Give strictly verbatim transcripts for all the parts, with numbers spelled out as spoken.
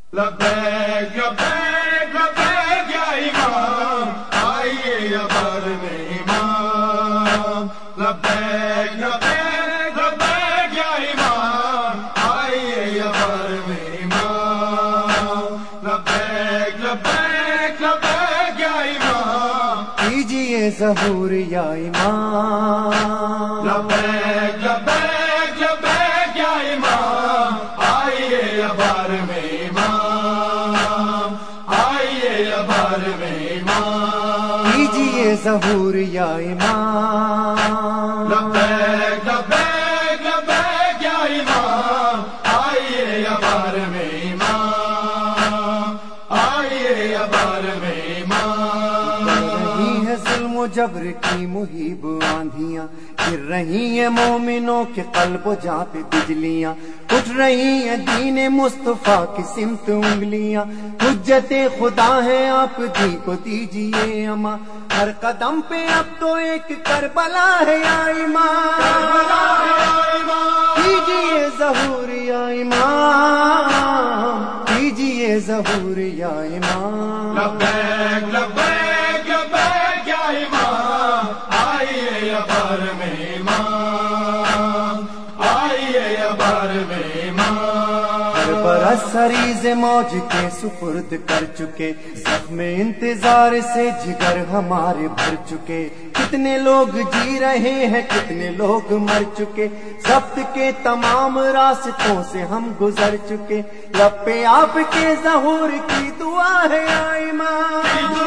لبیک لبیک لبیک یا امام آئیے ابر میں امام لبیک لبیک لبیک یا امام آئیے ابر میں امام لبیک لبیک لبیک یا امام کیجیے ظہور یا امام لبیک لبیک لبیک یا امام آئیے ابر میں امام آئیے ابر میں امام کیجیے ظہور یا امام لبیک لبیک لبیک یا امام آئیے ابر میں امام آئیے ابر میں امام رہی ہے ظلم و جبر کی مہیب آندھیاں گر رہی ہیں مومنوں کے قلب و جاں پہ بجلیاں اٹھ رہی ہیں دین مصطفیٰ کی سمت انگلیاں حجت خدا ہے آپ دی کو دیجیے اما ہر قدم پہ اب تو ایک کربلا ہے یا امام کیجیے ظہور یا امام کیجیے ظہور یا امام لبیک لبیک لبیک یا امام آئیے ابر میں امام آئیے ابر میں امام ہر برس سریز موج کے سپرد کر چکے زخم انتظار سے جگر ہمارے بھر چکے کتنے لوگ جی رہے ہیں کتنے لوگ مر چکے ضبط کے تمام راستوں سے ہم گزر چکے لب پہ آپ کے ظہور کی دعا ہے یا امام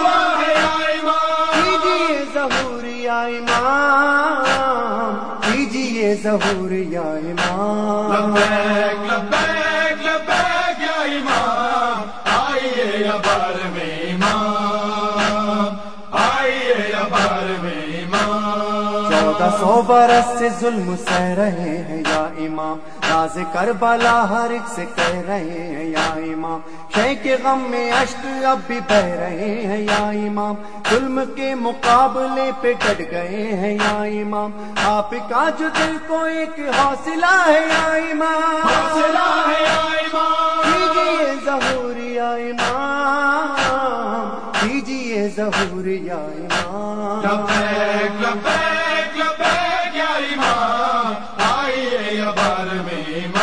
کیجیے ظہور یا امام کیجیے ظہور یا امام لبیک لبیک لبیک یا امام آئیے ابر میں امام آئیے ابر میں امام چودہ سو برس سے ظلم سہ رہے ہیں یا امام راز کربلا ہر ایک سے کہہ رہے ہیں یا امام شے کے غم میں اشک اب بھی بہ رہے ہیں یا امام ظلم کے مقابلے پہ ڈٹ گئے ہیں یا امام آپ کا جو دل کو ایک حوصلہ ہے یا امام حوصلہ ہے یا امام کیجیے ظہور یا امام کیجیے ظہور یا امام لبیک لبیک لبیک یا امام آئیے ابر میں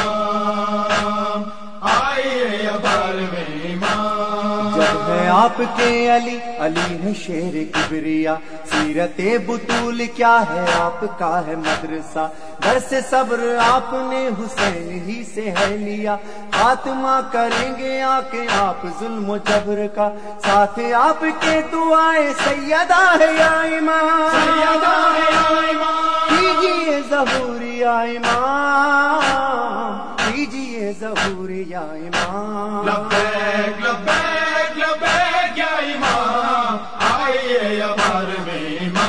امام آئیے ابر میں امام جب ہے آپ کے علی علی ہے شیر کبریا سیرت بطول کیا ہے آپ کا ہے مدرسہ درس صبر آپ نے حسین ہی سے ہے لیا خاتمہ کریں گے آ کے آپ ظلم و جبر کا ساتھ آپ کے دعائیں سیدہ ہے یا امام سیدہ ہے یا امام کیجیے ظہور یا امام کیجیے ظہور یا امام لبیک لبیک لبیک یا امام آئیے ابر میں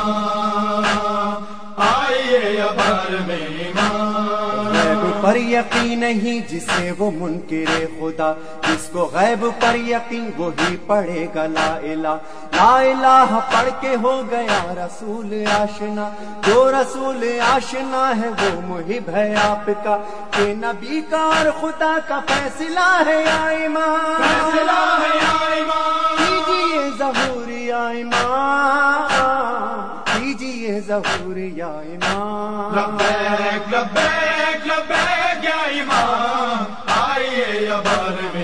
امام آئیے ابر میں امام غیب پر یقین نہیں جسے وہ منکر خدا جس کو غیب پر یقین وہی پڑھے گا لا الہ لا الہ پڑھ کے ہو گیا رسول آشنا جو رسول آشنا ہے وہ محب ہے آپ کا کہ نبی کا اور خدا کا فیصلہ ہے یا امام فیصلہ ہے یا امام کیجیے ظہور یا امام کیجیے ظہور یا امام لبیک لبیک لبیک یا امام آئیے ابر میں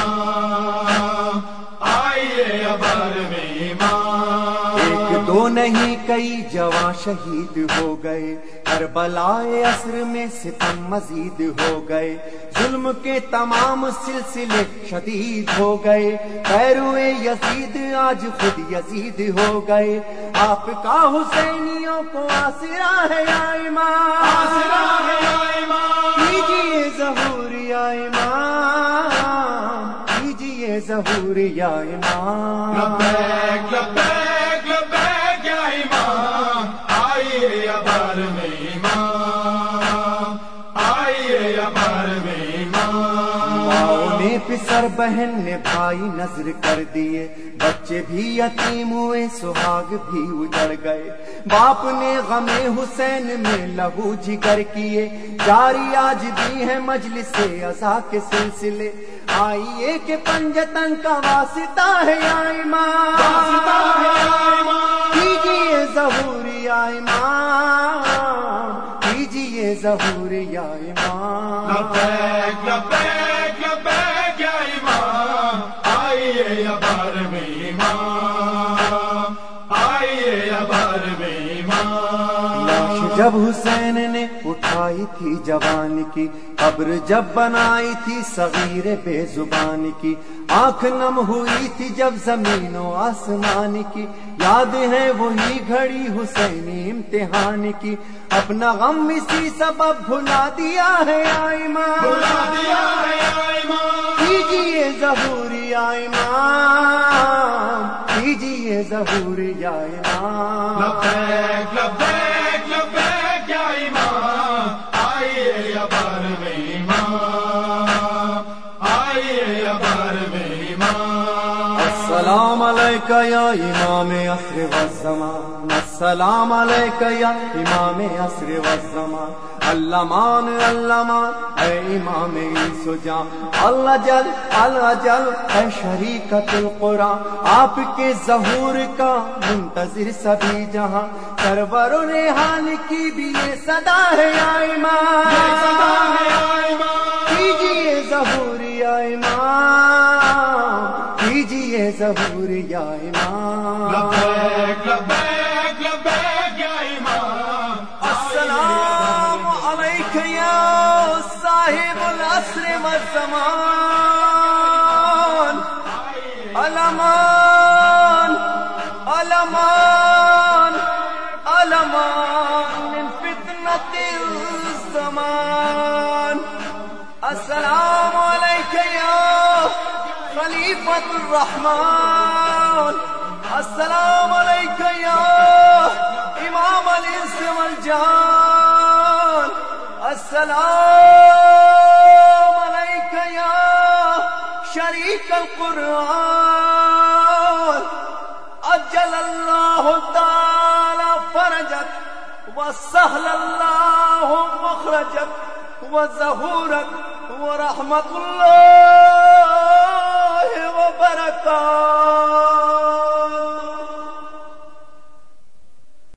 امام آئیے ابر میں امام ایک دو نہیں کئی جواں شہید ہو گئے کربلائے عصر میں ستم مزید ہو گئے ظلم کے تمام سلسلے شدید ہو گئے پیروے یزید آج خود یزید ہو گئے آپ کا حسینیوں کو آسرا ہے یا امام آسرا ہے یا امام کیجیے ظہور یا امام کیجیے ظہور یا امام لبیک لبیک لبیک یا امام آئیے ابر میں امام آئیے ابر میں امام ماؤں نے پسر بہن نے بھائی نظر کر دیے، بچے بھی یتیم ہوئے سہاگ بھی اجڑ گئے، باپ نے غم حسین میں لہو جگر کیے، جاری آج بھی ہے مجلس عزا کے سلسلے، آئیے کہ پنجتن کا واسطہ ہے یا امام، کیجیے ظہور یا امام، کیجیے ظہور یا امام، لبیک لبیک لبیک یا امام، آئیے یا بار میں امام، آئیے یا بار میں امام۔ لاش جب حسین نے اٹھائی تھی جوان کی، قبر جب بنائی تھی صغیر بے زبان کی، آنکھ نم ہوئی تھی جب زمین و آسمان کی، یاد ہے وہی گھڑی حسینی امتحان کی، اپنا غم اسی سبب بھلا دیا ہے یا امام، بھلا دیا ہے یا امام، کیجیے ظہور یا امام، کیجیے ظہور یا امام، لبیک لبیک لبیک یا امام، آئیے یا بار میں امام، آئیے یا بار میں امام۔ السلام علیکہ یا امام عصر والزمان، السلام علیکہ یا امام عصر والزمان، اللہ مان اللہ مان اے امام عیسو جان، اللہ جل اللہ جل اے شریکت القرآن، آپ کے ظہور کا منتظر سبھی جہاں، سرور و ریحان کی بھی یہ صدا ہے یا امام، کیجیے ظہور یا امام، کیجیے ظہور یا امام، لبیک لبیک لبیک یا امام، السلام علیکہ یا صاحب العصر والزمان، علمان علمان علمان من فتنة الزمان، السلام علیکہ یا خلیفۃ الرحمن، السلام علیکہ یا امام الانس والجان، السلام علیکہ یا شریک القرآن، اجل اللہ تعالی فرجک وسهل اللہ مخرجک وظہورک ورحمت اللہ وبرکاتہ۔